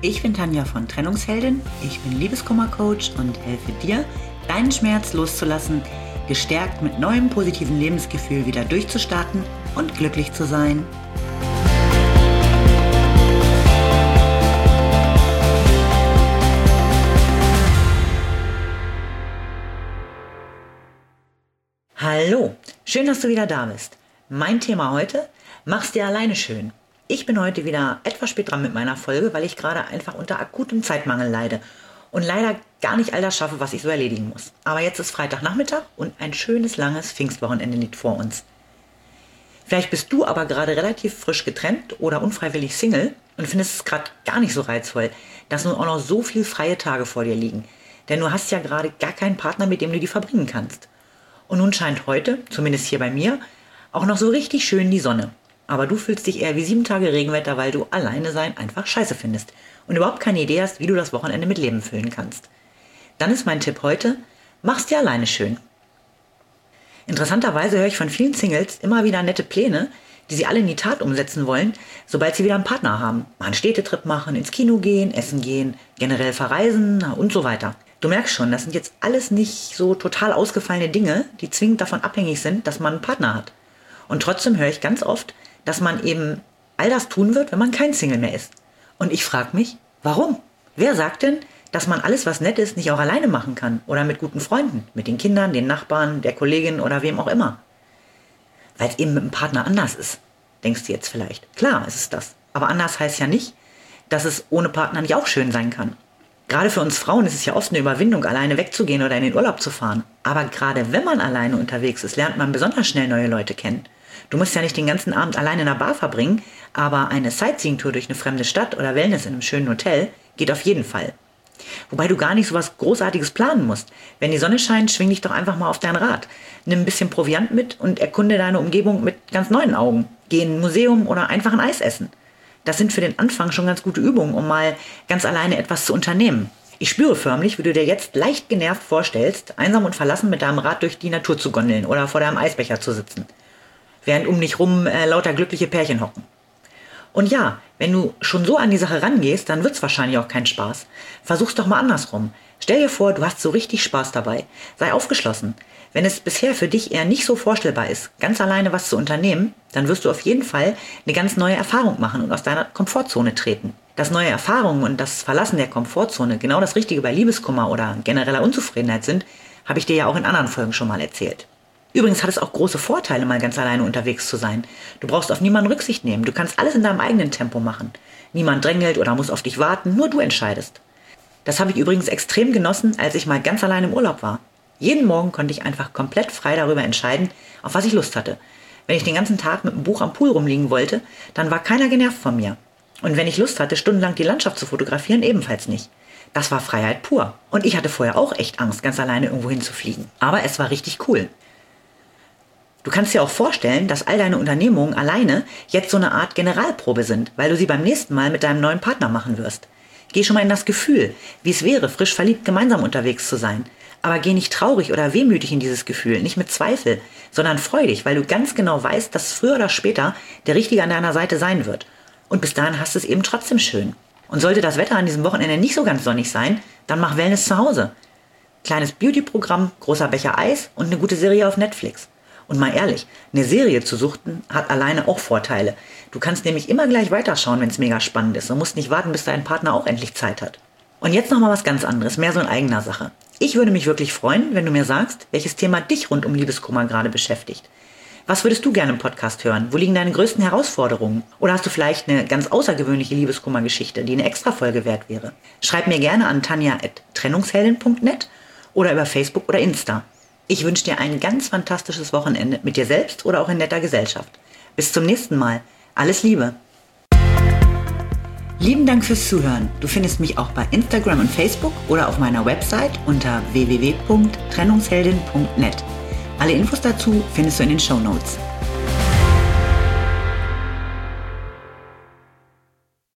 Ich bin Tanja von Trennungsheldin, ich bin Liebeskummer-Coach und helfe dir, deinen Schmerz loszulassen, gestärkt mit neuem positiven Lebensgefühl wieder durchzustarten und glücklich zu sein. Hallo, schön, dass du wieder da bist. Mein Thema heute: Mach's dir alleine schön. Ich bin heute wieder etwas spät dran mit meiner Folge, weil ich gerade einfach unter akutem Zeitmangel leide und leider gar nicht all das schaffe, was ich so erledigen muss. Aber jetzt ist Freitagnachmittag und ein schönes, langes Pfingstwochenende liegt vor uns. Vielleicht bist du aber gerade relativ frisch getrennt oder unfreiwillig Single und findest es gerade gar nicht so reizvoll, dass nun auch noch so viele freie Tage vor dir liegen. Denn du hast ja gerade gar keinen Partner, mit dem du die verbringen kannst. Und nun scheint heute, zumindest hier bei mir, auch noch so richtig schön die Sonne. Aber du fühlst dich eher wie 7 Tage Regenwetter, weil du alleine sein einfach scheiße findest und überhaupt keine Idee hast, wie du das Wochenende mit Leben füllen kannst. Dann ist mein Tipp heute: Mach's dir alleine schön. Interessanterweise höre ich von vielen Singles immer wieder nette Pläne, die sie alle in die Tat umsetzen wollen, sobald sie wieder einen Partner haben. Mal einen Städtetrip machen, ins Kino gehen, essen gehen, generell verreisen und so weiter. Du merkst schon, das sind jetzt alles nicht so total ausgefallene Dinge, die zwingend davon abhängig sind, dass man einen Partner hat. Und trotzdem höre ich ganz oft, dass man eben all das tun wird, wenn man kein Single mehr ist. Und ich frage mich, warum? Wer sagt denn, dass man alles, was nett ist, nicht auch alleine machen kann? Oder mit guten Freunden, mit den Kindern, den Nachbarn, der Kollegin oder wem auch immer? Weil es eben mit dem Partner anders ist, denkst du jetzt vielleicht. Klar, es ist das. Aber anders heißt ja nicht, dass es ohne Partner nicht auch schön sein kann. Gerade für uns Frauen ist es ja oft eine Überwindung, alleine wegzugehen oder in den Urlaub zu fahren. Aber gerade wenn man alleine unterwegs ist, lernt man besonders schnell neue Leute kennen. Du musst ja nicht den ganzen Abend alleine in einer Bar verbringen, aber eine Sightseeing-Tour durch eine fremde Stadt oder Wellness in einem schönen Hotel geht auf jeden Fall. Wobei du gar nicht so was Großartiges planen musst. Wenn die Sonne scheint, schwing dich doch einfach mal auf dein Rad. Nimm ein bisschen Proviant mit und erkunde deine Umgebung mit ganz neuen Augen. Geh in ein Museum oder einfach ein Eis essen. Das sind für den Anfang schon ganz gute Übungen, um mal ganz alleine etwas zu unternehmen. Ich spüre förmlich, wie du dir jetzt leicht genervt vorstellst, einsam und verlassen mit deinem Rad durch die Natur zu gondeln oder vor deinem Eisbecher zu sitzen, während um dich rum lauter glückliche Pärchen hocken. Und ja, wenn du schon so an die Sache rangehst, dann wird's wahrscheinlich auch kein Spaß. Versuch's doch mal andersrum. Stell dir vor, du hast so richtig Spaß dabei. Sei aufgeschlossen. Wenn es bisher für dich eher nicht so vorstellbar ist, ganz alleine was zu unternehmen, dann wirst du auf jeden Fall eine ganz neue Erfahrung machen und aus deiner Komfortzone treten. Dass neue Erfahrungen und das Verlassen der Komfortzone genau das Richtige bei Liebeskummer oder genereller Unzufriedenheit sind, habe ich dir ja auch in anderen Folgen schon mal erzählt. Übrigens hat es auch große Vorteile, mal ganz alleine unterwegs zu sein. Du brauchst auf niemanden Rücksicht nehmen. Du kannst alles in deinem eigenen Tempo machen. Niemand drängelt oder muss auf dich warten, nur du entscheidest. Das habe ich übrigens extrem genossen, als ich mal ganz allein im Urlaub war. Jeden Morgen konnte ich einfach komplett frei darüber entscheiden, auf was ich Lust hatte. Wenn ich den ganzen Tag mit einem Buch am Pool rumliegen wollte, dann war keiner genervt von mir. Und wenn ich Lust hatte, stundenlang die Landschaft zu fotografieren, ebenfalls nicht. Das war Freiheit pur. Und ich hatte vorher auch echt Angst, ganz alleine irgendwo hinzufliegen. Aber es war richtig cool. Du kannst dir auch vorstellen, dass all deine Unternehmungen alleine jetzt so eine Art Generalprobe sind, weil du sie beim nächsten Mal mit deinem neuen Partner machen wirst. Geh schon mal in das Gefühl, wie es wäre, frisch verliebt gemeinsam unterwegs zu sein. Aber geh nicht traurig oder wehmütig in dieses Gefühl, nicht mit Zweifel, sondern freudig, weil du ganz genau weißt, dass früher oder später der Richtige an deiner Seite sein wird. Und bis dahin hast du es eben trotzdem schön. Und sollte das Wetter an diesem Wochenende nicht so ganz sonnig sein, dann mach Wellness zu Hause. Kleines Beauty-Programm, großer Becher Eis und eine gute Serie auf Netflix. Und mal ehrlich, eine Serie zu suchten hat alleine auch Vorteile. Du kannst nämlich immer gleich weiterschauen, wenn es mega spannend ist und musst nicht warten, bis dein Partner auch endlich Zeit hat. Und jetzt nochmal was ganz anderes, mehr so in eigener Sache. Ich würde mich wirklich freuen, wenn du mir sagst, welches Thema dich rund um Liebeskummer gerade beschäftigt. Was würdest du gerne im Podcast hören? Wo liegen deine größten Herausforderungen? Oder hast du vielleicht eine ganz außergewöhnliche Liebeskummer-Geschichte, die eine Extra-Folge wert wäre? Schreib mir gerne an tanja@trennungsheldin.net oder über Facebook oder Insta. Ich wünsche dir ein ganz fantastisches Wochenende mit dir selbst oder auch in netter Gesellschaft. Bis zum nächsten Mal. Alles Liebe. Lieben Dank fürs Zuhören. Du findest mich auch bei Instagram und Facebook oder auf meiner Website unter www.trennungsheldin.net. Alle Infos dazu findest du in den Shownotes.